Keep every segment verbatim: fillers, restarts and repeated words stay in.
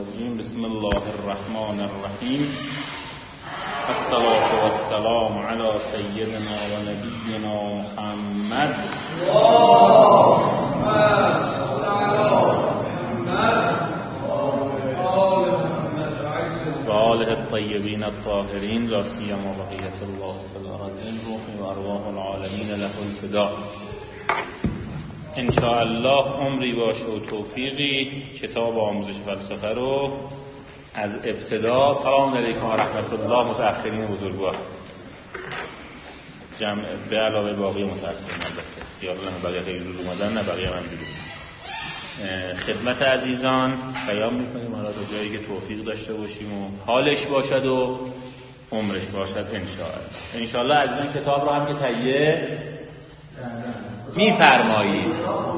الرجیم. بسم الله الرحمن الرحیم. الصلاة والسلام علی سیدنا و نبینا محمد اللهم صل علی محمد و آله الطیبین الطاهرین لا سیما بقیة الله فی الارضین روح و ارواح العالمین له الفدا. انشاءالله عمری باشه و توفیقی کتاب آموزش فلسفه رو از ابتدا. سلام علیکم و رحمت الله متأخرین بزرگوار، جمع به علاوه باقی متأخرین البته، خیال نه بقیه خیلی زود اومدن نه بقیه من دیدیم. خدمت عزیزان پیام میکنیم حالا تا جایی که توفیق داشته باشیم و حالش باشد و عمرش باشد انشاءالله. انشاءالله عزیزان کتاب رو هم که تهیه میفرمایید.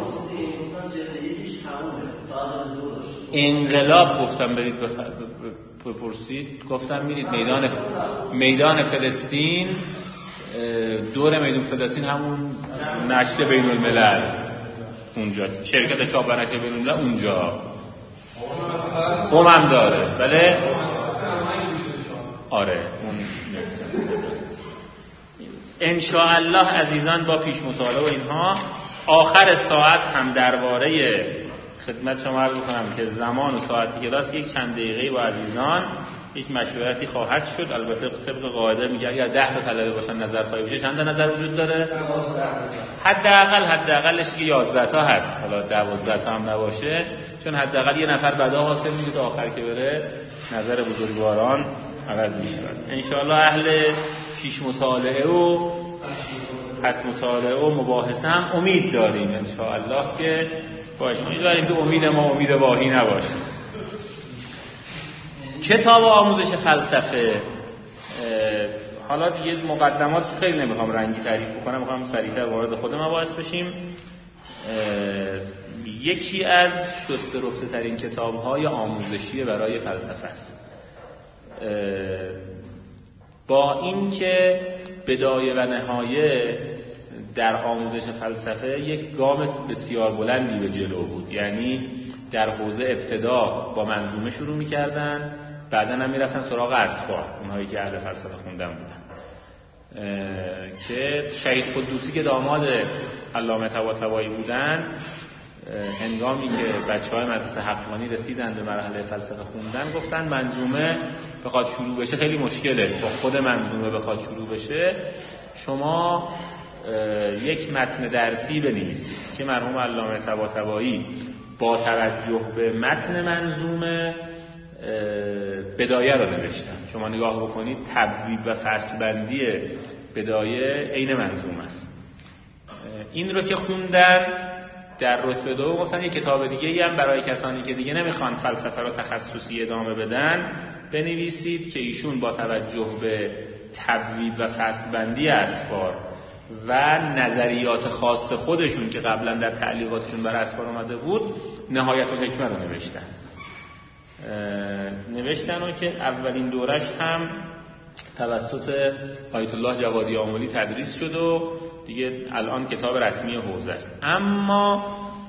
انقلاب گفتم برید بپرسید، گفتم میرید میدان میدان فلسطین، دور میدان فلسطین همون نشر بین الملل اونجا، شرکت چاپ و نشر بین الملل اونجا قم هم داره. بله آره اون انشاءالله عزیزان با پیش مطالعه و اینها آخر ساعت هم درباره خدمت شما عرض می‌کنم که زمان و ساعتی کلاس یک چند دقیقه‌ای با عزیزان یک مشورتی خواهد شد. البته طبق قاعده میگه اگر ده تا طلبه باشن نظر خواهی بشه چند تا نظر وجود داره؟ حداقل حداقلش که یازده تا هست، حالا دوازده تا هم نباشه، چون حداقل یه نفر بعدا حاصل میشه تا آخر که بره نظر بزرگواران عوض میشه. ان شاء الله اهل پیش مطالعه و پس مطالعه و مباحثه هم امید داریم ان شاء الله که باشه. امیدواریم که امید ما امید واهی نباشه. کتاب آموزش فلسفه، حالا دیگه مقدمات خیلی نمیخوام رنگی تعریف بکنم، میخوام سریعتر وارد خود مباحث بشیم. یکی از شسته رفته ترین کتاب های آموزشی برای فلسفه است، با اینکه بدایه و نهایه در آموزش فلسفه یک گام بسیار بلندی به جلو بود. یعنی در حوزه ابتدا با منظومه شروع می‌کردن، بعداً هم می‌رفتن سراغ اسفار، اونهایی که اهل فلسفه خوندن بودن، که شهید قدوسی که داماد علامه طباطبایی بودن، هنگامی که بچه‌های مدرسه حقانی رسیدن به مرحله فلسفه خوندن گفتن منظومه بخواد شروع بشه خیلی مشکله، با خود منظومه بخواد شروع بشه شما یک متن درسی بنویسید. که مرحوم علامه طباطبایی با توجه به متن منظومه بدایه رو نوشتن. شما نگاه بکنید تبویب و فصل بندی بدایه عین منظومه است. این رو که خوندن در رتبه دو گفتن یک کتاب دیگه‌ای هم برای کسانی که دیگه نمیخوان فلسفه رو تخصصی ادامه بدن بنویسید که ایشون با توجه به تبویب و فصل بندی اسفار و نظریات خاص خودشون که قبلا در تعلیقاتشون بر اسفار اومده بود نهایت الحکمه رو نوشتن. نوشتن و که اولین دورش هم توسط آیت الله جوادی آملی تدریس شد و دیگه الان کتاب رسمی حوزه است. اما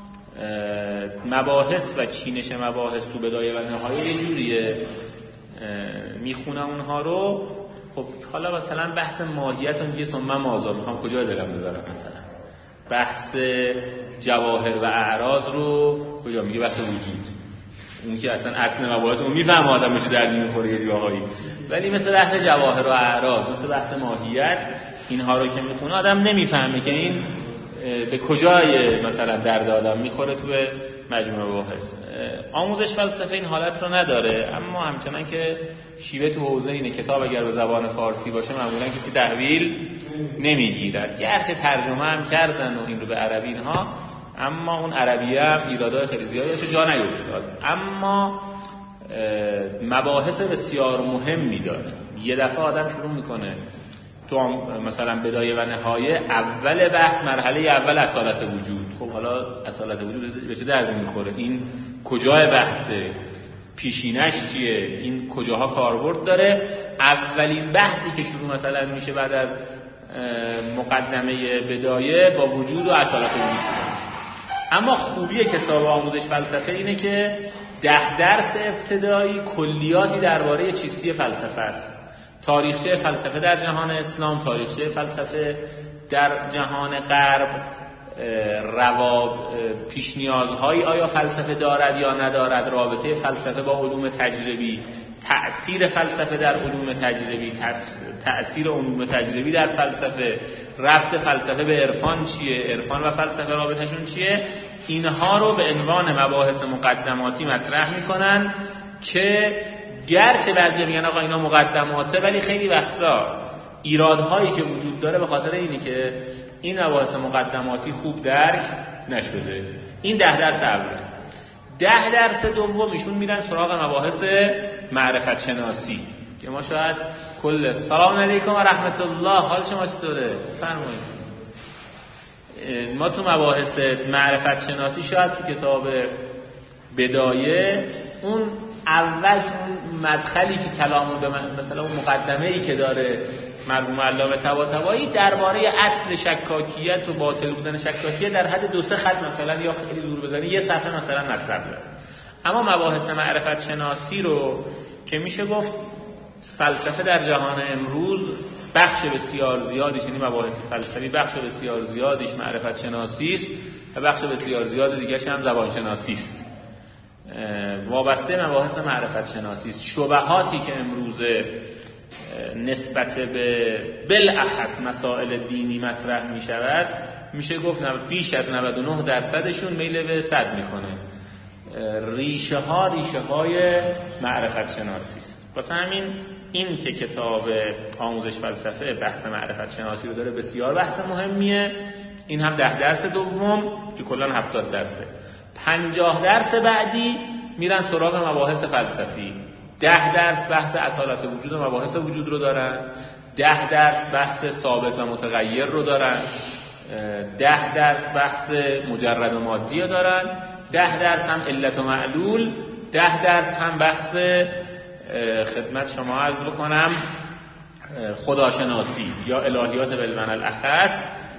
مباحث و چینش مباحث تو بدایه و نهایه یه جوریه، میخونم اونها رو. خب حالا مثلا بحث ماهیت رو میگه ثم ماذا، میخوام کجای دلم بذارم. مثلا بحث جواهر و اعراض رو کجا میگه؟ بحث وجود، اون که اصلا اصل مباحث رو میفهمه آدم میشه دردی میخوره یه جاهایی. ولی مثل بحث جواهر و اعراض، مثل بحث ماهیت، اینها رو که میخونه آدم نمیفهمه که این به کجای مثلا درد آدم میخوره تو مجموعه مباحث. آموزش فلسفه این حالت رو نداره، اما همچنان که شیوه تو حوزه اینه کتاب اگر به زبان فارسی باشه معمولا کسی تحویل نمیگیرد. گرچه ترجمه هم کردن و این رو به عربی اینها، اما اون عربیه هم ایرادات خیلی زیادی داشت جا نیفتاد. اما مباحث بسیار مهمی داره. یه دفعه آدم شروع میکنه تو مثلا بدایه و نهایه، اول بحث مرحله اول اصالت وجود. خب حالا اصالت وجود به چه دردی میخوره؟ این کجای بحثه؟ پیشینش چیه؟ این کجاها کاربرد داره؟ اولین بحثی که شروع مثلا میشه بعد از مقدمه بدایه با وجود و اصالت وجود میشه. اما خوبی کتاب آموزش فلسفه اینه که ده درس ابتدایی کلیاتی درباره چیستی فلسفه است. تاریخچه فلسفه در جهان اسلام، تاریخچه فلسفه در جهان غرب، رواب پیش نیازهایی آیا فلسفه دارد یا ندارد، رابطه فلسفه با علوم تجربی، تأثیر فلسفه در علوم تجربی، تأثیر علوم تجربی در فلسفه، ربط فلسفه به عرفان چیه، عرفان و فلسفه رابطهشون چیه، اینها رو به عنوان مباحث مقدماتی مطرح میکنن که گرچه بعضی میگن آقا اینا مقدماته، ولی خیلی وقتا ایرادهایی که وجود داره به خاطر اینی که این مباحث مقدماتی خوب درک نشده. این ده درس اوله. ده درس دوم ایشون میرن سراغ مباحث معرفت شناسی که ما شاید کل سلام علیکم و رحمت الله، حال شما چطوره؟ فرمایید. ما تو مباحث معرفت شناسی شاید تو کتاب بدایه اون اول تو مدخلی که کلامون به مثلا اون مقدمه‌ای که داره مرحوم علامه طباطبایی درباره اصل شکاکیت و باطل بودن شکاکیت در حد دو سه خط مثلا یا خیلی زور بزنی یه صفحه مثلا مطلب داره. اما مباحث معرفت شناسی رو که میشه گفت فلسفه در جهان امروز بخش بسیار زیادیش، یعنی مباحث فلسفی بخش بسیار زیادیش معرفت شناسی است و بخش بسیار زیاد دیگه‌ش هم زبان شناسی است. وابسته مباحث معرفت شناسی است. شبهاتی که امروزه نسبت به بالاخص مسائل دینی مطرح می شود، میشه گفت بیش از نود و نه درصدشون میل به صد میکنه. ریشه ها ریشه های معرفت شناسی است. واسه همین این که کتاب آموزش فلسفه بحث معرفت شناسی رو داره بسیار بحث مهمیه. این هم ده درس دوم که کلا هفتاد درسه. پنجاه درس بعدی میرن سراغ مباحث فلسفی. ده درس بحث اصالت وجود و مباحث وجود رو دارن، ده درس بحث ثابت و متغیر رو دارن، ده درس بحث مجرد و مادی رو دارن، ده درس هم علت و معلول، ده درس هم بحث خدمت شما عرض بکنم خداشناسی یا الهیات بالمعنی الاخص،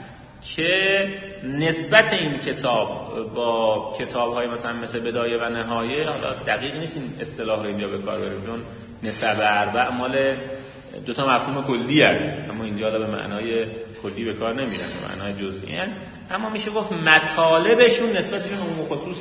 که نسبت این کتاب با کتاب‌های مثلا مثل بدایه و نهایه، حالا دقیق نیست این اصطلاح رو اینجا به کار بریم چون نسب اربع مال دو تا مفهوم کلی هست، اما اینجا به معنای کلی به کار نمیرن، به معنای جزئی هست. اما میشه گفت مطالبشون نسبتشون عموم خصوص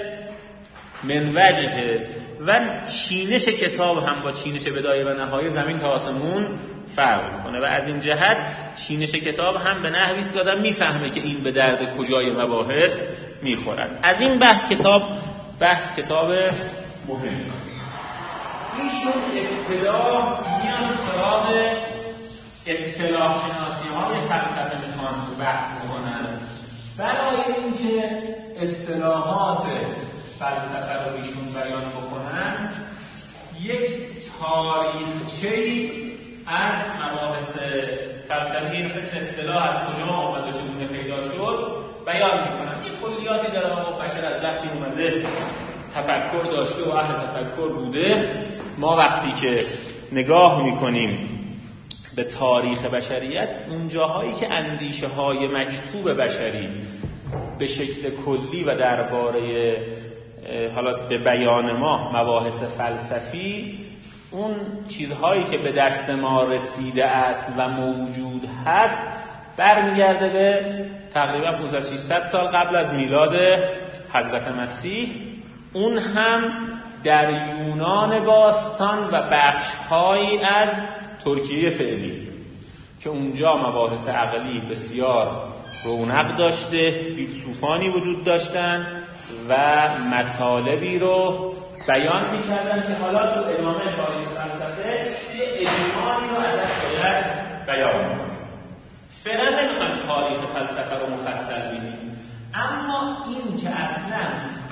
من وجهه و چینش کتاب هم با چینش بدایه و نهایه زمین تا آسمون فرق میکنه و از این جهت چینش کتاب هم به نحوی است که آدم میفهمه که این به درد کجای مباحث میخورد. از این بحث کتاب بحث کتاب مهم. ایشون ابتدا میان سراغ اصطلاح شناسی های فلسفه میخوان بحث بکنن. برای اینکه اصطلاحات فلسفه رو ایشون بیان بکنن، یک تاریخچه‌ای از مباحث فلسفی، این اصطلاح از کجا آمد و چگونه پیدا شد بیان میکنن. یک کلیاتی داره آقا بشر از وقتی اومده تفکر داشته و اهل تفکر بوده. ما وقتی که نگاه میکنیم به تاریخ بشریت، اون جاهایی که اندیشه های مکتوب بشری به شکل کلی و درباره حالا به بیان ما مباحث فلسفی، اون چیزهایی که به دست ما رسیده است و موجود هست برمیگرده به تقریبا پانصد تا ششصد سال قبل از میلاد حضرت مسیح، اون هم در یونان باستان و بخش‌هایی از ترکیه فعلی که اونجا مباحث عقلی بسیار رونق داشته، فیلسوفانی وجود داشتن و مطالبی رو بیان می‌کردن که حالا تو ادامه تاریخ فلسفه یه اجمالی رو ازش باید بیان کنیم. فعلا نمی‌خوایم تاریخ فلسفه رو مفصل ببینیم، اما این که اصلا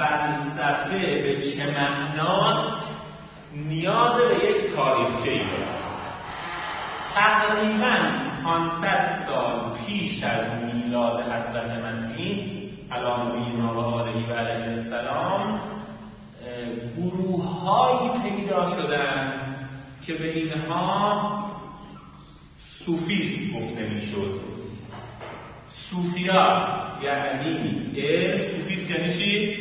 فلسفه به چه معناست نیاز به یک تاریخچه‌ای داره. تقریباً پانصد سال پیش از میلاد حضرت مسیح علی نبینا و آله و علیه السلام گروه‌هایی پیدا شدن که به اینها صوفیسم گفته می‌شد. صوفیان یعنی علم. صوفیست یعنی چی؟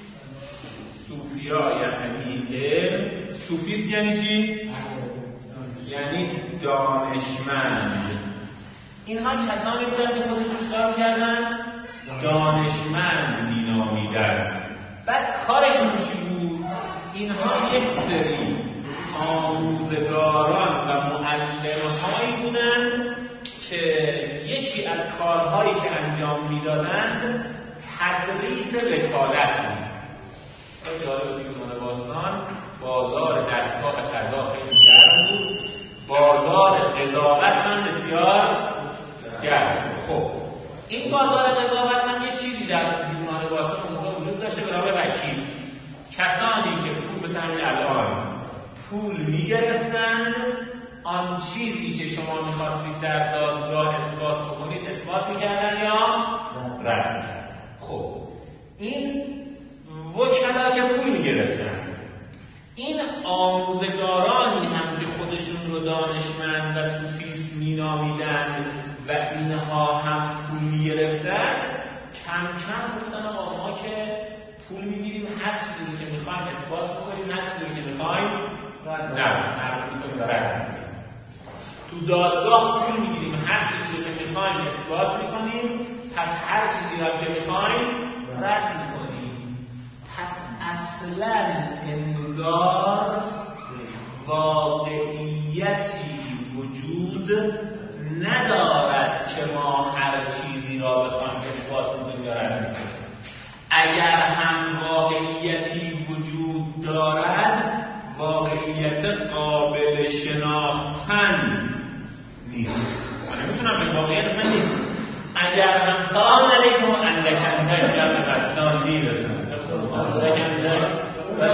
صوفیا یعنی علم. صوفیست یعنی چی؟ یعنی دانشمند. اینها کسانی بودن که خودشون چیکار کردن؟ دانشمند مینامیدن. بعد کارشون چی بود؟ اینها یک سری آموزگاران و معلم‌هایی بودند که یکی از کارهایی که انجام میدادند تدریس وکالت بود. خیلی جالب بود که دوران باستان بازار دستگاه قضا خیلی گرم بود، بازار قضاوت هم بسیار گرم. خب این بازار قضاوت هم یه چیزی در دوران باستان اون موقع وجود داشته به نام وکیل. کسانی که پول مثل همین الان پول میگرفتند، آن چیزی که شما میخواستید در دادگاه اثبات بکنید اثبات میکردن یا رد میکردن. خب این وکلا که پول میگرفتند، این آموزگارانی هم که خودشون رو دانشمند و صوفیست مینامیدند و اینها هم پول میگرفتند، کم کم گفتن آقا ما که پول میگیریم هر چیزی رو که میخوایم اثبات بکنیم، هر چیزی رو که میخوایم نه نقل میکنیم و رد میکنیم. تو دادگاه پول میگیریم هر چیزی رو که میخوایم اثبات میکنیم، پس هر چیزی رو که میخوایم رد میکنیم. پس اصلا انگار واقعیتی وجود ندارد که ما هر چیزی را بخوایم اثبات میکنیم یا رد میکنیم. اگر هم واقعیتی وجود دارد، واقعیت قابل شناختن نیست. من نمیتونم به واقعیت اصلا نیست. اگر هم سلام علیکم اندکنده جمع قصدان میرسن اندکنده بله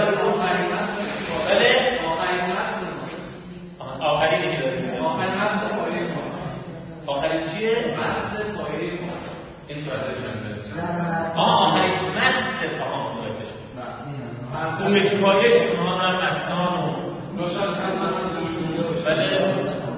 آخری دیگه داریم. آخرین مست پایه ما. آخرین چیه؟ مست پایه ما. این صورت رو آه آخرین مست آه مدرکش اون یکی پایش اونها هم مستان و روشن چند مست سوشون بله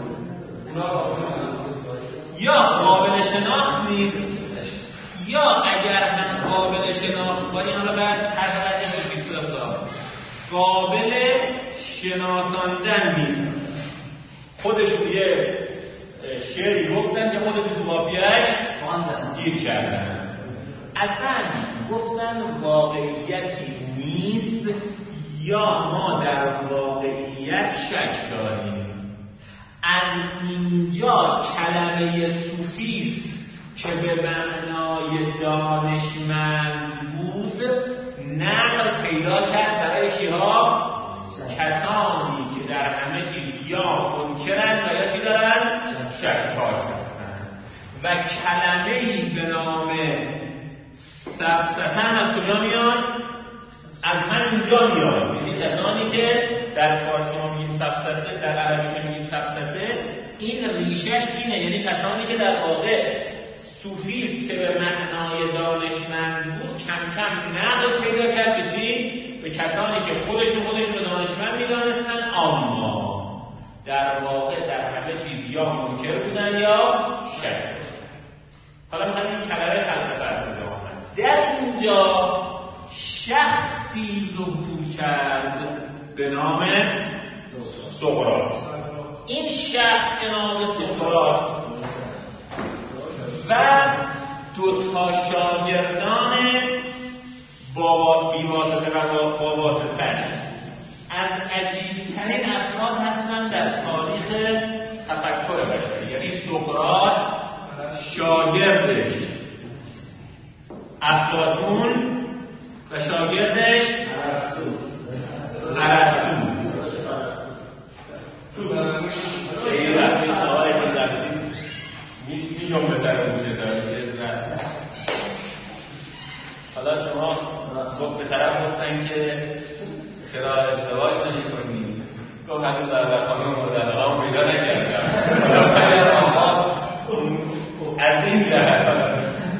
یا قابل شناخت نیست، یا اگر هم قابل شناخت باید حالا بعد هر قدر بسید قابل شناساندن نیست. خودشون یه شعری گفتن که خودشون تو قافیه‌اش گیر کردن. اصلا گفتن واقعیتی نیست یا ما در واقعیت شک داریم. از اینجا کلمه صوفیست که به معنای دانشمند بود نقل پیدا کرد برای کیها؟ کسانی که در همه چیز یا منکرند و یا چی دارن؟ شکاک هستند. و کلمه‌ای به نام سفسطه از کجا میاد؟ از همینجا میاد. یعنی کسانی که در فارسی ما میگیم سفسطه، در عربی که میگیم سفسطه، این ریشش اینه، یعنی کسانی که در واقع صوفیست که به معنای دانشمند بود کم کم نقل پیدا کرد به چی؟ به کسانی که خودشون خودشون رو دانشمند میدانستن اما در واقع در همه چیز یا منکر بودن یا شک داشتن. حالا می‌خوایم این کلمه فلسفه از کجا آمد. در اینجا شخصی ظهور کرد به نام سقراط. این شخص به نام سقراط و دو تا شاگردان با بیواسطه و با واسطه‌اش از عجیب‌ترین افراد هستند در تاریخ تفکر بشری. یعنی سقراط شاگردش افلاطون و شاگردش ارسطو. ارسطو. خیلی وقتی آقای چیزی میگم به سر موشه داشت. حالا شما گفت به طرف گفتن که چرا ازدواج نمی کنی؟ گفت هنوز در خانه مورد علاقه هم پیدا نکردم. از این جهت حالا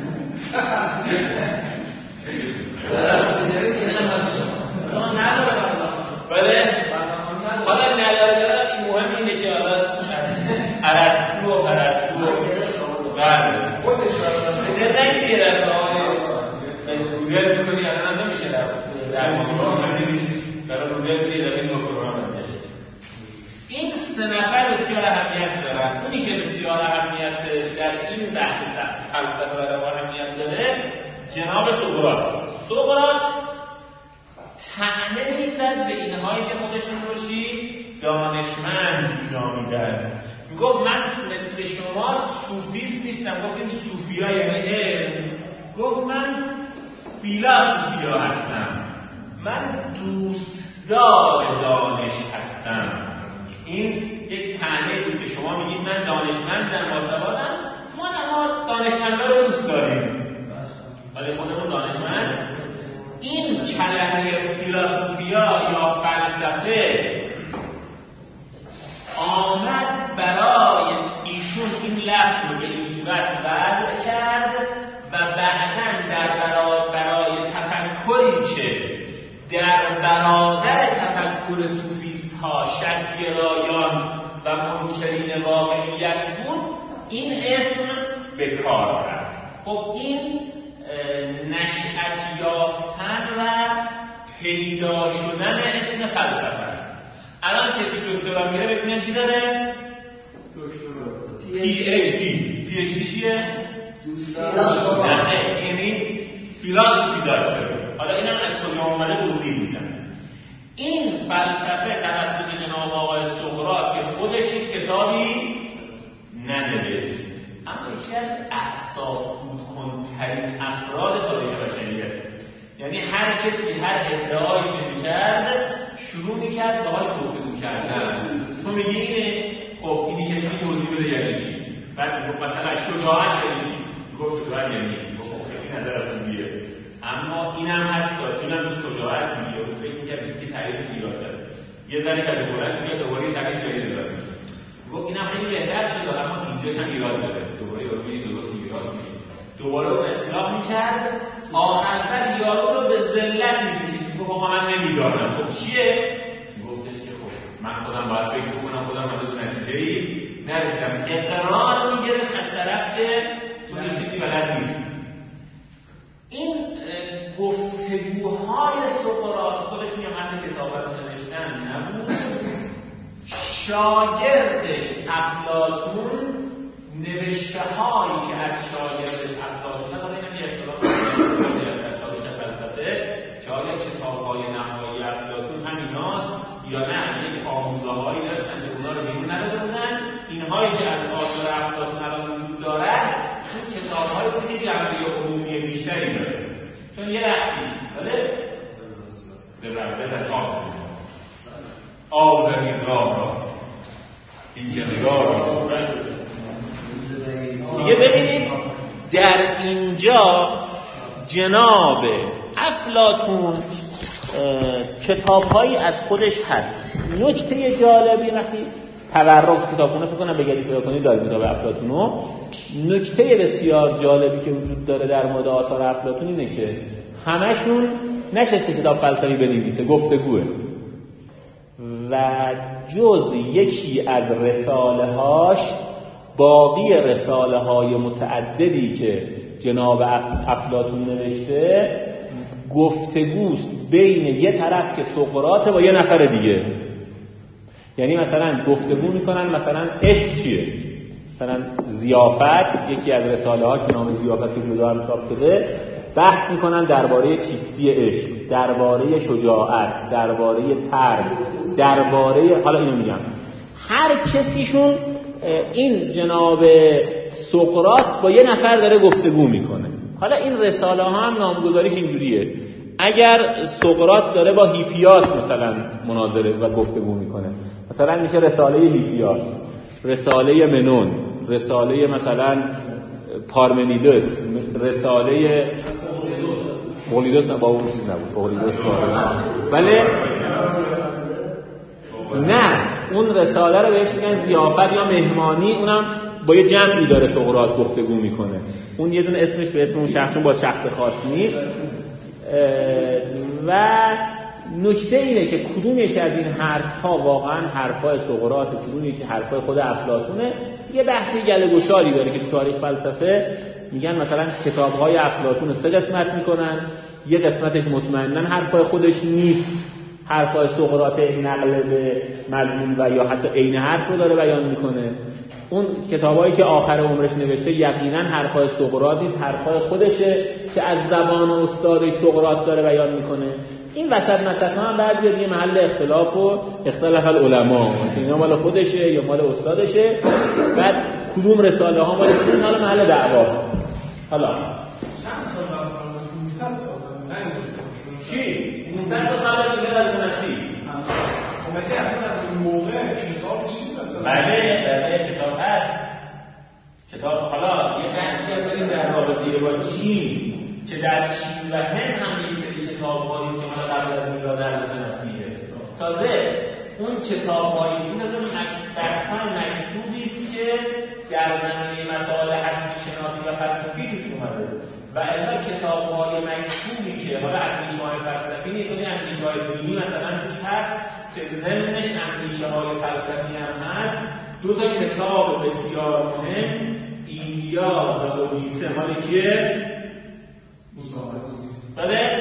بله حالا نداره. این مهم اینه که حالا ارسطو و پرستو و بله خودش رو نگیره در برای مدل بیداری این پروگرام نوشت. این سه نفر بسیار اهمیت دارن. اونی که بسیار اهمیت در این بحث فلسفه برای اهمیت داره جناب سقراط. سقراط طعنه میزد به اینهایی که خودشون رو چی دانشمند نامیدن. میگفت من مثل شما صوفیست نیستم. گفتیم صوفیا یعنی علم. گفت من فیلاسوفیا هستم. من دوستدار دانش هستم. این یک طعنه بود که شما میگید من دانشمندم باسوادم، ما نه دانشمندا رو دوست داریم ولی خودمون دانشمند. این کلمه فیلاسوفیا یا فلسفه آمد برای ایشون این لفظ رو به این صورت وضع کرد و بعداً در برای, برای تفکری که در برابر تفکر صوفیست ها شک گرایان و منکرین واقعیت بود این اسم به کار رفت. خب این نشأت یافتن و پیدا شدن اسم فلسفه است. الان کسی دکترا میره بهش میگن چی داره؟ دکترا پی اچ دی. پی اچ دی چیه؟ نه یعنی فیلاسوفی دکتر. حالا اینم از کجا اومده توضیح میدم. این فلسفه توسط جناب آقای سقراط که خودش هیچ کتابی ننوشت، اما یکی از اعصاب خودکنترین افراد تاریخ بشریت. یعنی هر کسی هر ادعایی که میکرد شروع میکرد باهاش گفتگو کردن. تو میگی اینه، خب اینی که میگی توضیح بده یعنی چی؟ بعد مثلا شجاعت یعنی چی؟ گفت شجاعت یعنی خب خیلی نظرتون بیه، اما اینم هست که اینم تو شجاعت میگه و فکر میکرد که تعریف ایراد داره. یه ذره که دوبارهش میاد دوباره تعریف جدید داره. گفت اینم خیلی بهتر شده اما اینجاش هم ایراد داره. دوباره یارو میگه درست میگه راست میگه. دوباره اون اصلاح میکرد. آخر سر یارو رو به ذلت میکشید. گفت آقا من نمیدانم. خب چیه؟ گفتش که خب من خودم باید فکر بکنم، خودم به نتیجه‌ای نرسیدم. اقرار میگرفت از طرف که تو این چیزی بلد نیستی. این گفتگوهای سقراط خودش میگم اهل کتابت نوشتن نبود. شاگردش افلاطون نوشته هایی که از شاگردش افلاطون مثلا اینم یه اصطلاح شده در تاریخ فلسفه که آیا کتاب‌های نهایی افلاطون همیناست یا نه یک آموزه‌هایی داشتن که اونا رو بیرون نداده بودن. اینهایی که از آثار افلاطون الان وجود دارد اون کتاب‌هایی بود که جنبه عمومی بیشتری داره. چون یه وقتی بله ببرم بزن آب آب زمین راه را این که نگاه را دیگه ببینید در اینجا جناب افلاطون کتاب‌هایی از خودش هست. نکته جالبی وقتی تورق کتابونه فکر کنم بگید پیدا کنید داره کتاب افلاطونو. نکته بسیار جالبی که وجود داره در مورد آثار افلاطون اینه که همشون نشسته کتاب فلسفی بنویسه، گفتگوه و جز یکی از رساله هاش باقی رساله های متعددی که جناب افلاطون نوشته گفتگوست بین یه طرف که سقراط با یه نفر دیگه. یعنی مثلا گفتگو میکنن مثلا عشق چیه، مثلا ضیافت یکی از رساله ها که نام ضیافت که جدا هم چاپ شده بحث میکنن درباره چیستی عشق، درباره شجاعت، درباره ترس، درباره حالا اینو میگم هر کسیشون این جناب سقراط با یه نفر داره گفتگو میکنه. حالا این رساله ها هم نامگذاریش اینجوریه، اگر سقراط داره با هیپیاس مثلا مناظره و گفتگو میکنه مثلا میشه رساله هیپیاس، رساله منون، رساله مثلا پارمنیدس، رساله پولیدوس نه با اون چیز نبود پولیدوس ولی نه اون رساله رو بهش میگن ضیافت یا مهمانی، اونم با یه جمعی داره سقراط گفتگو میکنه. اون یه دونه اسمش به اسم اون شخصون با شخص خاص نیست. و نکته اینه که کدوم یکی از این حرف‌ها واقعا حرف‌های سقراط، کدوم یکی حرف‌های خود افلاطونه. یه بحثی گله‌گشاری داره که تو تاریخ فلسفه میگن مثلا کتاب‌های افلاطون رو سه قسمت میکنن، یه قسمتش مطمئناً حرفای خودش نیست، حرفای سقراط نقل به مضمون و یا حتی عین حرف رو داره بیان میکنه. اون کتابایی که آخر عمرش نوشته یقینا حرفای سقراط نیست، حرفای خودشه که از زبان استادش سقراط داره بیان میکنه. این وسط مسطا هم بعضی دیگه محل اختلاف و اختلاف العلماء، اینا مال خودشه یا مال استادشه، بعد کدوم رساله ها مال کدوم، حالا محل دعواست. حالا چند سال قبل نهصد سال چی؟ نهصد سال قبل میلاد از مسیح. خب اصلا از اون موقع کتاب چی مثلا؟ بله بله کتاب هست. کتاب حالا یه بحثی هم داریم در رابطه با چین که در چین و هند هم یک سری کتاب‌هایی که مال قبل از میلاد از مسیحه. تازه اون کتاب‌هایی این از اون دستان مکتوبی است که در زمینه مسائل هستی شناسی و فلسفی روش اومده. و الا کتاب‌های مکتوبی که حالا اندیشه‌های فلسفی نیست، ولی اندیشه‌های دینی مثلا توش هست که ضمنش اندیشه‌های فلسفی هم هست. دو تا کتاب بسیار مهم، ایلیاد و اودیسه، مال کیه؟ بله؟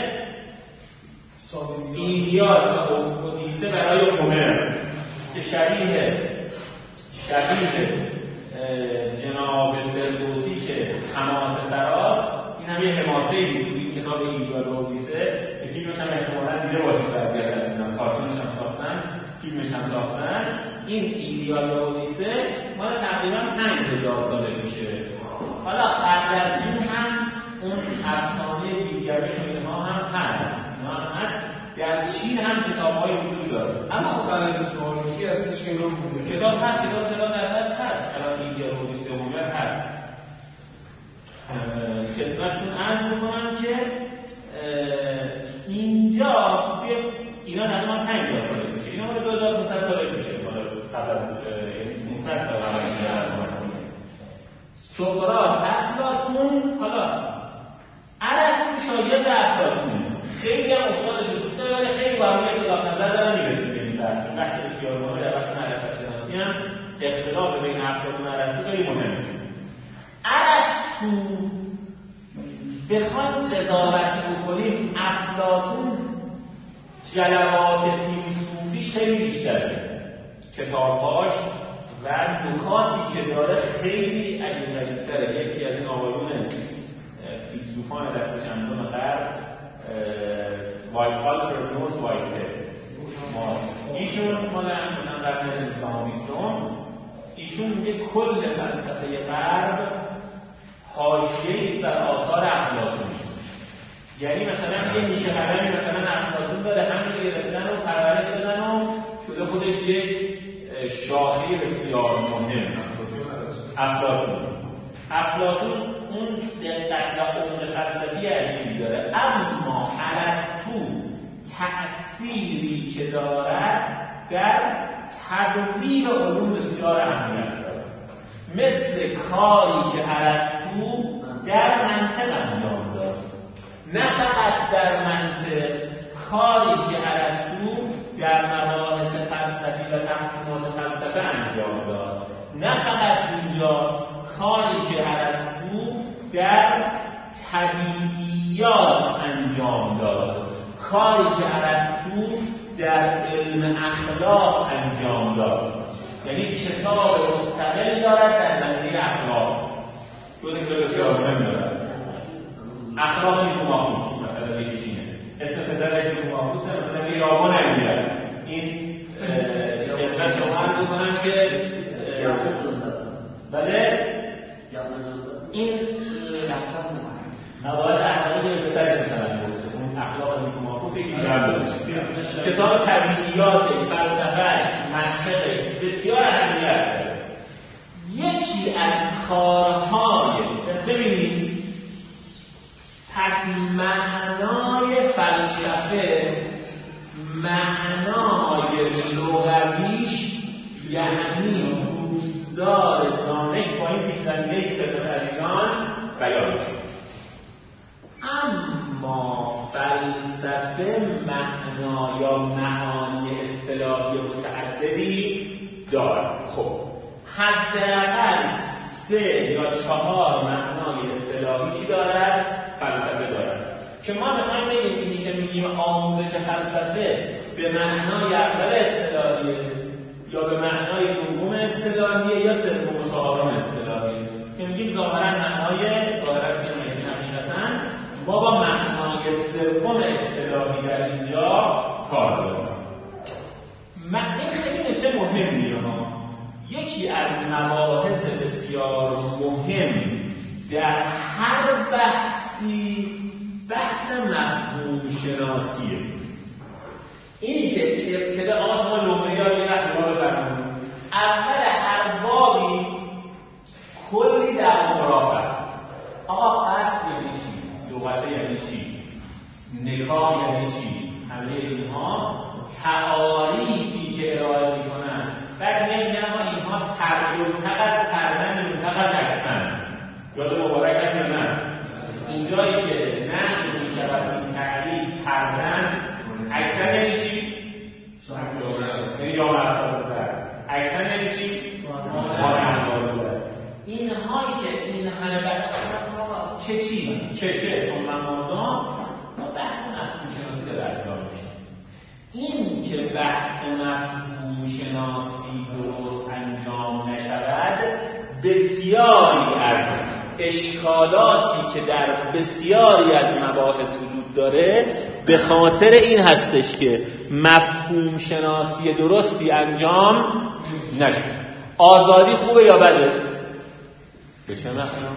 ایلیاد و اودیسه برای هومر که شبیه شبیه جناب فردوسی که حماسه سراست. این هم یه حماسه‌ای بود این کتاب ایلیاد و اودیسه. فیلمش هم احتمالاً دیده باشید بعضی از اینا، کارتونش هم ساختن، فیلمش هم ساختن. این ایلیاد و اودیسه مال تقریباً پنج هزار سال پیشه. حالا قبل از این هم اون افسانه دیگرش و اینها هم هست، اینا هم هست. در چین هم کتاب‌های وجود داره، اما سند تاریخی هستش که اینا بوده. کتاب هست، کتاب چرا در هست هست الان ایلیاد و اودیسه عمومی هست. خدمتتون عرض می‌کنم که اینجا اینا نظرم پنج هزار سال پیشه، اینا مال دو هزار و پانصد سال پیشه، مال قبل از پانصد سال قبل از مسیح. سقراط، افلاطون، حالا ارسطو شاگرد افلاطونه، خیلی هم استادش رو دوست داره، ولی خیلی با هم اختلاف نظر دارن. میرسیم به این بحث، بحث بسیار مهمه در بحث معرفت شناسی هم اختلاف بین افلاطون و ارسطو خیلی مهمه. ارسطو بخواد قضاوت بکنیم، افلاطون جلوات فیلسوفیش خیلی بیشتره، کتابهاش و نکاتی که داره خیلی عجیب‌تره. یکی از این آقایون فیلسوفان دست چندم غرب، وایت آلفرد نورث وایتهد، ایشون مال مثلا قرن اسلام بیستم، ایشون میگه کل فلسفه غرب حاشیه‌ای است بر آثار افلاطون. یعنی مثلا یه نیشه قلمی مثلا افلاطون داره، همین رو گرفتن و پرورش دادن و شده خودش یک شاخه بسیار مهم. افلاطون افلاطون اون دقت و عمق فلسفی عجیبی داره، اما ارسطو تأثیری که دارد در تدوین علوم بسیار اهمیت داره. مثل کاری که ارسطو در منطق انجام داد، نه فقط در منطق، کاری که ارسطو در مباحث فلسفی و تقسیمات فلسفه انجام داد، نه فقط اینجا، کاری که ارسطو در طبیعیات انجام داد، کاری که ارسطو در علم اخلاق انجام داد. یعنی کتاب مستقل دارد در زمینه اخلاق، دو تا کتاب بسیار مهم دارد. اخلاق نیکوماخوس مثلا یکیشینه، اسم پسرش نیکوماخوسه، مثلا بیابان انگیرد. این خدمت شما عرض می‌کنم که بله این مواد اخلاقی که پسرش مثلا اون اخلاق نیکوماخوس یکی داره. کتاب طبیعیاتش، فلسفه‌اش، منطقش بسیار اهمیت داره. یکی از کارهای ببینید، پس معنای فلسفه، معنای لغویش یعنی دوستدار دانش با این پیش‌زمینه‌ای که خدمت عزیزان بیان شد. اما فلسفه معنا یا معانی اصطلاحی متعددی دارد. خب حداقل سه یا چهار معنای اصطلاحی چی دارد؟ فلسفه دارد که ما میخوایم بگیم اینی که میگیم آموزش فلسفه به معنای اول اصطلاحیه یا به معنای دوم اصطلاحیه یا سوم و چهارم اصطلاحیه که میگیم ظاهرا معنای ظاهرا که میگیم حقیقتا ما با معنای سوم اصطلاحی در اینجا کار داریم. این خیلی نکته مهمیه ها. یکی از مباحث بسیار مهم در هر بحثی بحث مفهوم شناسیه. اینی که ابتدا آسما لومه یا یه احوال برمون اول هر بابی کلی در مراف است. آقا قصد یعنی چی؟ لغته یعنی چی؟ نکاح یعنی چی؟ همه اینها تعاریفی که ارائه میکنن بعد میگن ما اینها تردونتق از پردن منتق از اکسن. یاد مبارک است یا نه؟ اینجایی که نه این شود این تعریف پردن اکسن یعنی چی؟ یعنی جامعه افراد بودن. اکسن یعنی چی؟ مانع بودن. اینهایی که این همه بحث که چی؟ که چه؟ ثم مازا ما بحث مفهوم شناسی در انجام میشه. این که بحث مفهوم شناسی درست انجام نشود بسیاری از اشکالاتی که در بسیاری از مباحث وجود داره به خاطر این هستش که مفهوم شناسی درستی انجام نشد. آزادی خوبه یا بده؟ به چه معنی؟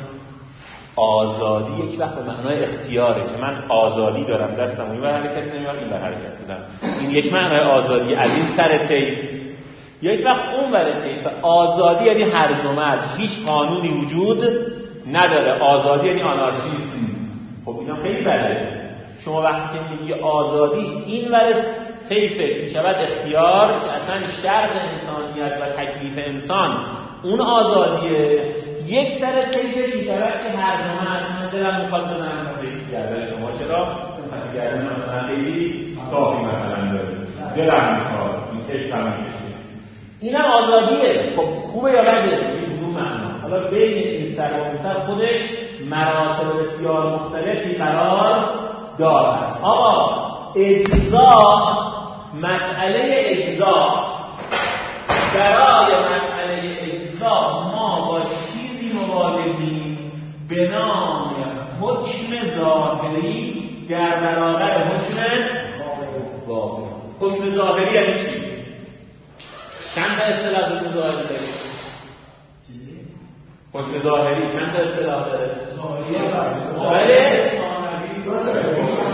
آزادی یک وقت به معنای اختیاره که من آزادی دارم دستم این بر حرکت نمیاد این بر حرکت میدم. این یک معنای آزادی از این سر طیف. یک وقت اون بر طیف آزادی یعنی هرج و مرج، هیچ قانونی وجود نداره. آزادی یعنی آنارشیسم. خب اینا خیلی بده. شما وقتی که میگی آزادی این ور طیفش میشود اختیار که اصلا شرط انسانیت و تکلیف انسان اون آزادیه. یک سر طیفش میشود که هر زمان من دلم میخواد بزنم پسی گردن شما. چرا؟ اون پسی گردن مثلا خیلی صافی مثلا داره دلم میخواد این کشتم میکشه. اینم آزادیه. خب خوبه یا بده؟ این کدوم معنا؟ حالا بین این سر و اون سر خودش مراتب بسیار مختلفی قرار دارد. آقا اجزا، مسئله اجزا، برای مسئله اجزا ما با چیزی مواجهیم به نام حکم ظاهری در برابر حکم واقعی. حکم ظاهری یعنی چی؟ چند تا اصطلاح حکم ظاهری داره؟ حکم ظاهری چند تا اصطلاح داره؟ ظاهری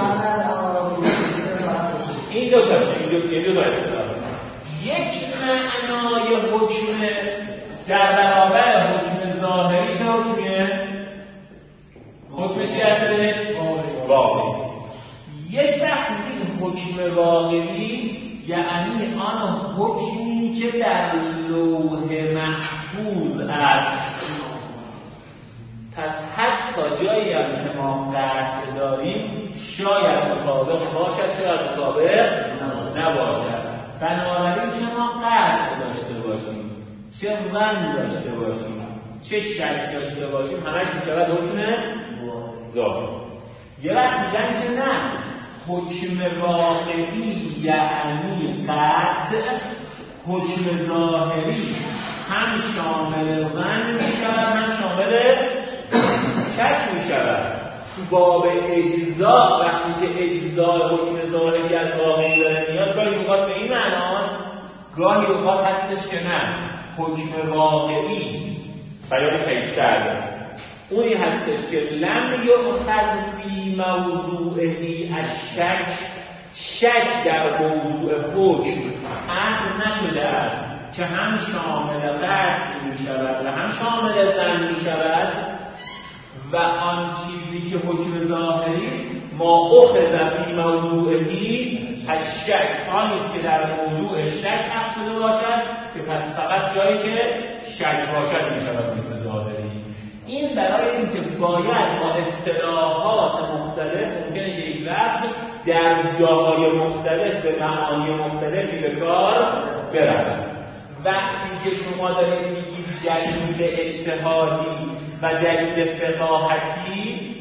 این دو تاشه، این دو این دو تا اصطلاح. یک معنای حکم در برابر حکم ظاهری چه حکمیه؟ حکم چی هستش؟ واقعی. یک وقت این حکم واقعی یعنی آن حکمی که در لوح محفوظ است. پس حتی جایی هم که ما قطع داریم شاید مطابق باشد شاید مطابق نباشد. بنابراین چه ما قطع داشته باشیم چه ظن داشته باشیم چه شک داشته باشیم همش میشود حکم ظاهری. یه وقت میگن که نه حکم واقعی یعنی قطع، حکم ظاهری هم شامل ظن میشود هم شامل شک میشود. تو باب اجزا وقتی که اجزا حکم ظاهری از واقعی داره میاد گاهی اوقات به این معناست گاهی اوقات هستش که نه حکم واقعی بیان خیلی سرده اونی هستش که لم یؤخذ فی موضوعه الشک، شک در موضوع حکم اخذ نشده است که هم شامل قطع می شود و هم شامل ظن می شود و آن چیزی که حکم ظاهری است ما اخذ فی موضوعه الشک آنیست که در موضوع شک اخذ شده باشد که پس فقط جایی که شک باشد می شود حکم ظاهری. این برای اینکه باید با اصطلاحات مختلف ممکنه که یک لفظ در جاهای مختلف به معانی مختلفی به کار برود. وقتی که شما دارید میگید دلیل اجتهادی و دلیل فقاهتی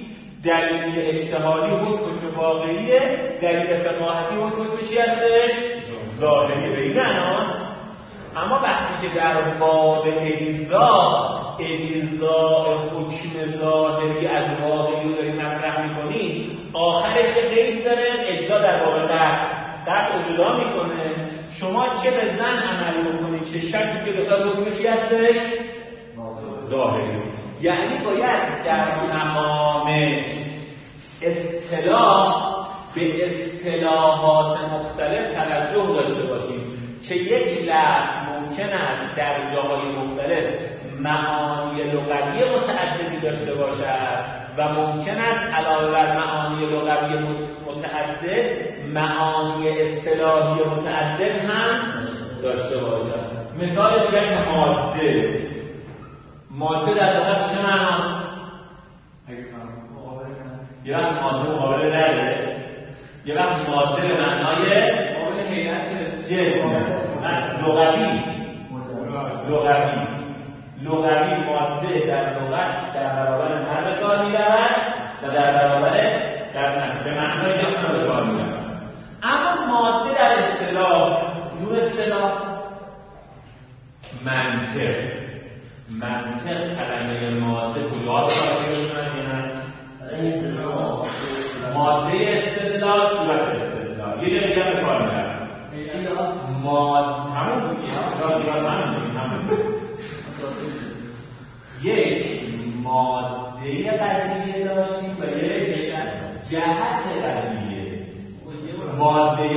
دلیل اجتهادی حکم واقعیه، دلیل فقاهتی حکم چی هستش؟ ظاهری. به این معناست. اما وقتی که در باب اجزا اجزا حکم ظاهری از واقعی رو داریم مطرح میکنیم، آخرش که قید داره اجزا در باب قطع قطع جدا میکنه. شما چه به زن عمل میکنید چه شکی که دوتا حکمشی هستش؟ ظاهری. یعنی باید در مقام اصطلاح به اصطلاحات مختلف توجه داشته باشیم که یک لفظ ممکن است در جاهای مختلف معانی لغوی متعددی داشته باشد و ممکن است علاوه بر معانی لغوی متعدد معانی اصطلاحی متعدد هم داشته باشد. مثال دیگه ماده. ماده در واقع چه معناست؟ یه وقت ماده مقابله نداره، یه وقت ماده به معنای مقابل هیئت جسم لغوی لغوی لغوی ماده در لغت در برابر هر به کار می‌رود و در برابر در به معنای جسم به کار می‌رود. اما ماده در اصطلاح دور اصطلاح منطق منطق کلمه ماده کجا به کار می‌رود؟ ماده استدلال صورت استدلال یه جایی هم به کار می‌رود. ماده همون یک ماده قضیه داشتیم و یک جهت قضیه. ماده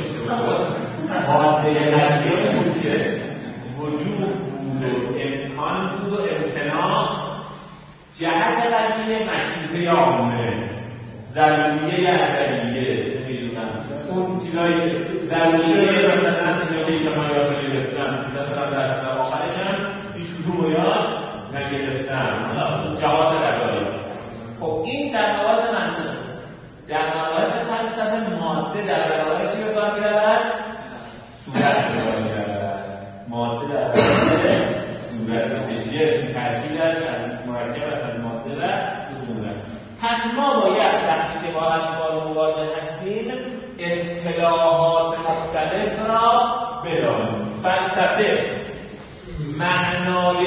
ماده قضیه بود که وجود بود و امکان بود و امتناع. جهت قضیه مشروطه یا عامه، ضروریه یا ازلیه. نمیدونم اون چیزایی ضروریه مثلا چیزایی که ما یاد گرفتم مثلا در آخرش هم هیچ کدوم رو یاد نگرفتم. حالا جهات قضایی. خب این در مباحث منطق، در مباحث فلسفه ماده در برابر چی به کار می‌رود؟ صورت به کار می‌رود. ماده در برابر صورت که جسم ترکیب است از مرکب است از ماده و صورت. پس ما باید وقتی که با اطفال مواجه هستیم اصطلاحات مختلف را بدانیم. فلسفه معنای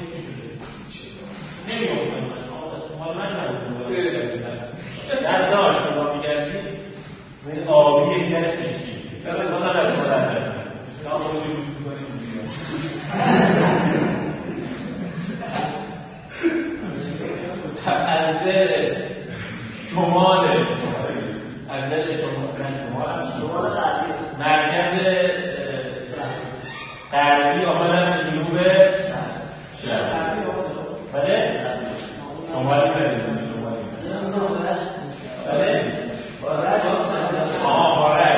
نمی‌گفتم من من در داشت نگاه می‌کردید آبی یک درش مشکی چرا مثلا از مدرد ناموزی روز می‌کنیم از شمال از دل شمال شمال غربی مرکز غربی آمدن به جنوب شرق. بله؟ شمالی ندیدم شمالی بله؟ آه بارش.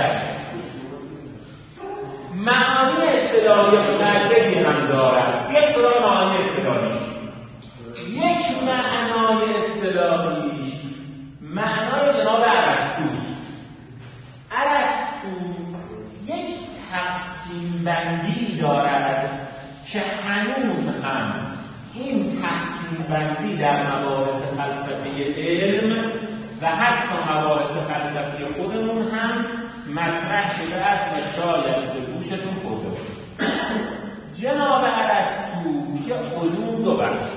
معانی اصطلاحی متعددی هم دارد. یک طور معانی اصطلاحیش یک معنای اصطلاحیش معنای جناب ارسطوست. ارسطو یک تقسیم بندی دارد که هنوز هم این تقسیم بندی در مباحث فلسفه علم و حتی مباحث فلسفه خودمون هم مطرح شده است و شاید به گوشتون خورده. جناب ارسطو میگه علوم دو بخش،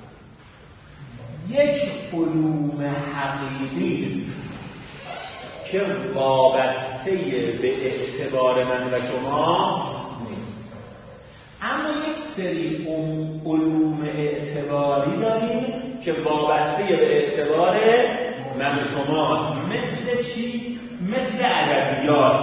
یک علوم حقیقی است که وابسته به اعتبار من و شما نیست، اما یک سری علوم اعتباری داریم که وابسته به اعتبار من و شماست. مثل چی؟ مثل ادبیات.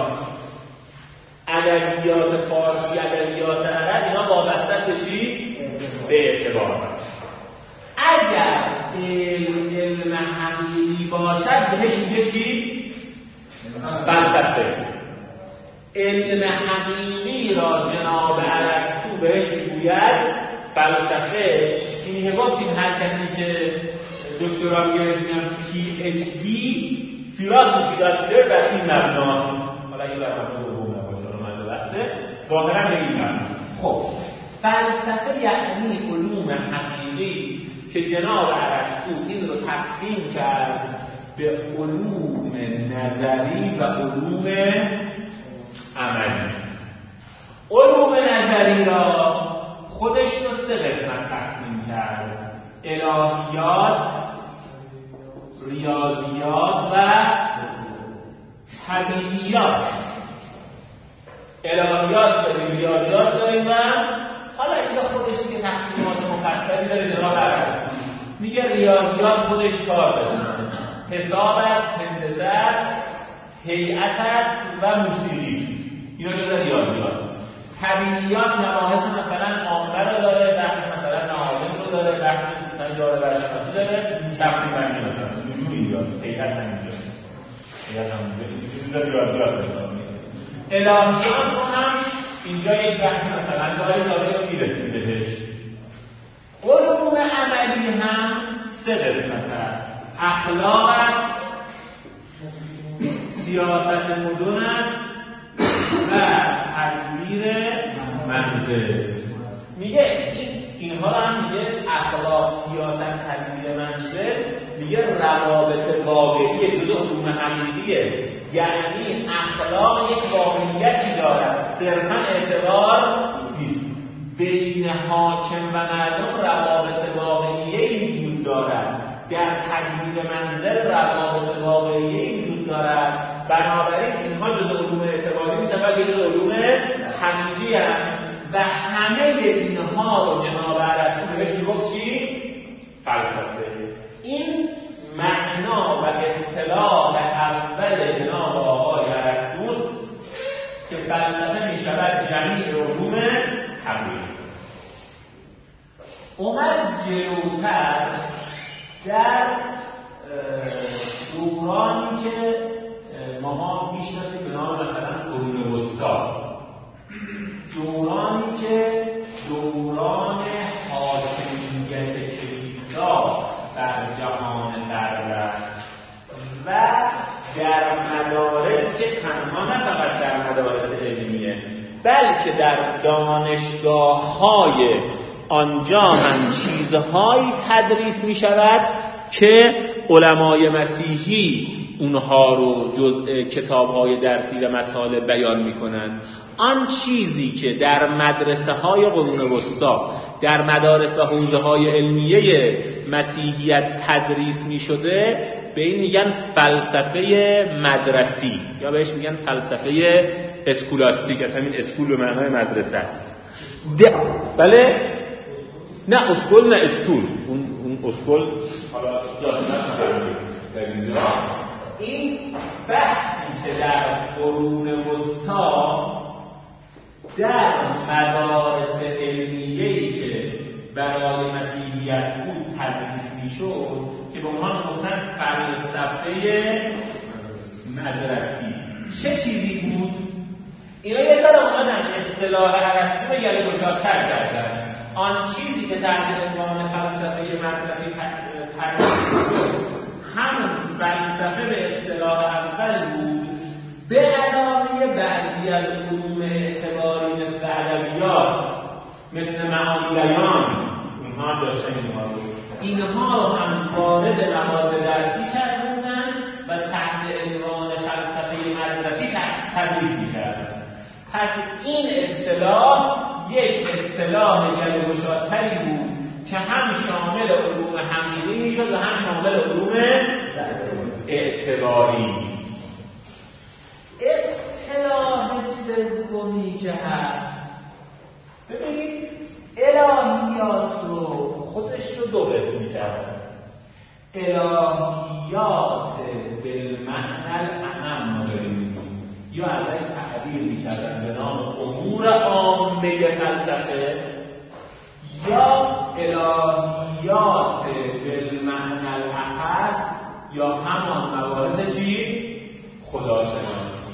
ادبیات فارسی، ادبیات عرب، اینا وابسته به چی؟ به اعتبار. اگر علم علم حقیقی باشد بهش میگه چی؟ فلسفه. علم حقیقی را جناب ارسطو بهش میگوید فلسفه. این گفتیم هر کسی که دکترا میگن پی اچ دی فیلاسوفی بر این مبناست. حالا این بر مبنا دوم نباشه، حالا من بحثه ظاهرا به این مبنا. خب فلسفه یعنی علوم حقیقی که جناب ارسطو این رو تقسیم کرد به علوم نظری و علوم عملی. علوم نظری را خودش رو سه قسمت تقسیم کرد: الهیات، ریاضیات و طبیعیات. الهیات داریم، ریاضیات داریم و حالا اینجا خودش که تقسیمات مفصلی داره. جناب ارسطو میگه ریاضیات خودش چهار قسمه: حساب است، هندسه است، هیئت است و موسیقی است. اینا جزء ریاضیات. طبیعیات مباحث مثلا عامه رو داره، بحث مثلا معادن رو داره، بحث مثلا جاذبه شناسی داره، شخصی بندی مثلا نجوم اینجاست، هیئت هم اینجاست، هیئت هم اینجاست. جزء ریاضیات حساب میشه. الهیات رو هم اینجا یک بحث مثلا داره تا به میرسیم بهش. علوم عملی هم سه قسمت است: اخلاق است، سیاست مدن است و تدبیر منزل. میگه این اینها رو هم میگه اخلاق، سیاست، تدبیر منزل. میگه روابط واقعی جزء علوم حقیقیه، یعنی اخلاق یک واقعیتی دارد، صرفا اعتبار نیست. بین حاکم و مردم روابط واقعی وجود دارد، در تدبیر منزل روابط واقعی وجود دارد. بنابراین اینها جزء علوم اعتباری نیستن بلکه جزء علوم حقیقی هستند و همه اینها رو جناب ارسطو بهش میگفت چی؟ فلسفه. این معنا و اصطلاح اول جناب آقای ارسطو که فلسفه میشود جمیع علوم حقیقی. اومد جلوتر در دورانی که ما میشناسیم به نام مثلا قرون وسطی، دورانی که دوران حاکمیت کلیسا بر جهان غرب است و در مدارس که تنها نه فقط در مدارس علمیه بلکه در دانشگاه‌های آنجا هم چیزهایی تدریس می شود که علمای مسیحی اونها رو جزء کتاب‌های درسی و مطالب بیان می‌کنند. آن چیزی که در مدرسه‌های قرون وسطی، در مدارس و حوزه‌های علمیه مسیحیت تدریس می‌شده، به این میگن فلسفه مدرسی یا بهش میگن فلسفه اسکولاستیک. اصلا این اسکول به معنای مدرسه است. بله؟ نه اسکول نه اسکول. اون اون اسکول حالا در اینجا این بحثی که در قرون وسطی در مدارس علمیه‌ای که برای مسیحیت بود تدریس میشد که به عنوان گفتن فلسفه مدرسی. چه چیزی بود؟ اینا یه ذره اومدن اصطلاح ارسطو رو یله گشادتر کردن. آن چیزی که تحت عنوان فلسفه مدرسی تدریس میشد همون فلسفه به اصطلاح اول بود، به علاوه بعضی از علوم اعتباری مثل ادبیات، مثل معانی بیان، اونها هم داشتن اینها رو اینها رو هم وارد مواد درسی کردن و تحت عنوان فلسفه مدرسی تدریس می‌کردن. پس این اصطلاح یک اصطلاح گله‌گشادتری بود که هم شامل علوم حقیقی میشد و هم شامل علوم اعتباری. اصطلاح سومی که هست، ببینید الهیات رو خودش رو دو قسم کردن: الهیات بالمعنی الاعم یا ازش تعبیر میکردن به نام امور عامه فلسفه، یا الهیات بالمعنی الاخص یا همان مباحث چی؟ خداشناسی.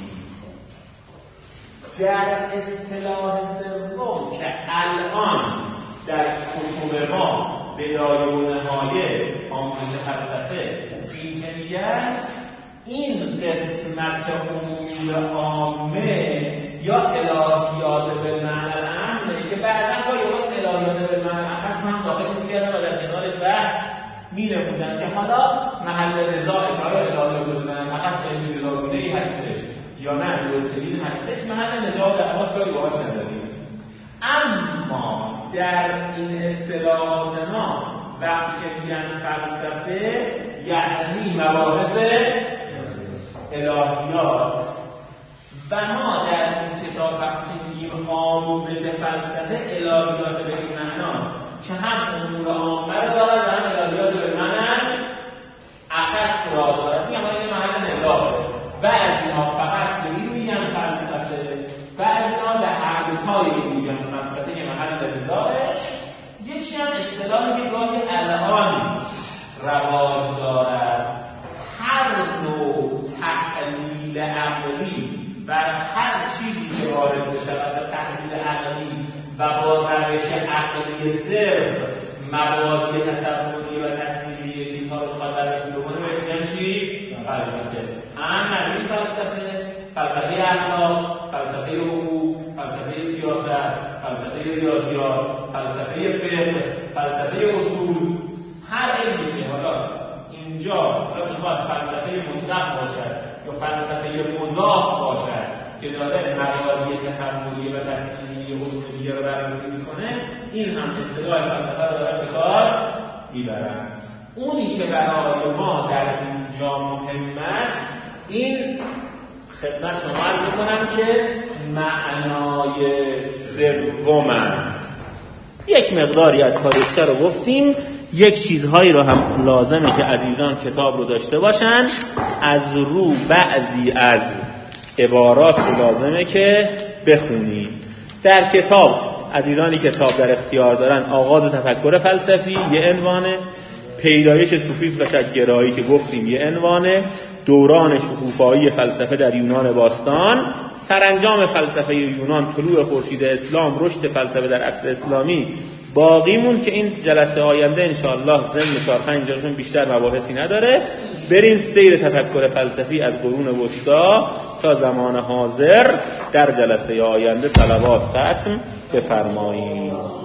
در اصطلاح سوم که الان در کتب ما به دایره‌های آموزش فلسفه این که میگن این قسمت امور عامه یا الهیات بالمعنی العام که بعضا با یه الهیات بالمعنی الاخص هم داخلش میگردن و در کنارش بحث می‌نمودن که حالا محل نزاع کار الهی رو بدونن مقصد علمی جداگونه‌ای هستش یا نه جزئی هستش، محل نزاع در ماست کاری باهاش نداریم. اما در این اصطلاحات ما وقتی که میگن فلسفه یعنی مباحث الهیات و ما در این کتاب وقتی میگیم آموزش فلسفه الهیات به این معناست که هم امور عامه رو دارد و هم الهیات به معنی اخص را دارد. میگم این محل نزاعه. بعضی‌ها فقط به این میگن فلسفه، بعضی‌ها به هر دو تایی میگن فلسفه که محل نزاعه. یکی هم اصطلاحی که گاهی الان رواج دارد، هر نوع تحلیل عقلی بر هر چیزی که وارد بشود و تحلیل عقلی و با روش عقلی صرف مبادی تصوری و تصدیقی چیزها رو بخواد بررسی بکنه بهش میگن چی؟ فلسفه. هم از این فلسفه، فلسفه اخلاق، فلسفه حقوق، فلسفه سیاست، فلسفه ریاضیات، فلسفه فقه، فلسفه اصول، هر علمی که حالا اینجا میخواد فلسفه مطلق باشد یا فلسفه مضاف باشد که داره مبادی تصوری و تصدیقی حقوق دیگه رو بررسی میکنه، این هم اصطلاح فلسفه رو دارش به کار میبرن. اونی که برای ما در اینجا مهم است این خدمت شما عرض میکنم که معنای سوم است. یک مقداری از تاریخچه رو گفتیم، یک چیزهایی رو هم لازمه که عزیزان کتاب رو داشته باشن. از رو بعضی از عبارات رو لازمه که بخونیم. در کتاب عزیزانی کتاب در اختیار دارن آغاز تفکر فلسفی یه عنوانه، پیدایش صوفیسم و شک‌گرایی که گفتیم یه عنوانه، دوران شکوفایی فلسفه در یونان باستان، سرانجام فلسفه یونان، طلوع خورشید اسلام، رشد فلسفه در عصر اسلامی باقیمون که این جلسه آینده انشاءالله ضمن چهار پنج جلسه‌شون بیشتر مباحثی نداره. بریم سیر تفکر فلسفی از قرون وسطا تا زمان حاضر در جلسه آینده صلوات ختم بفرمایید.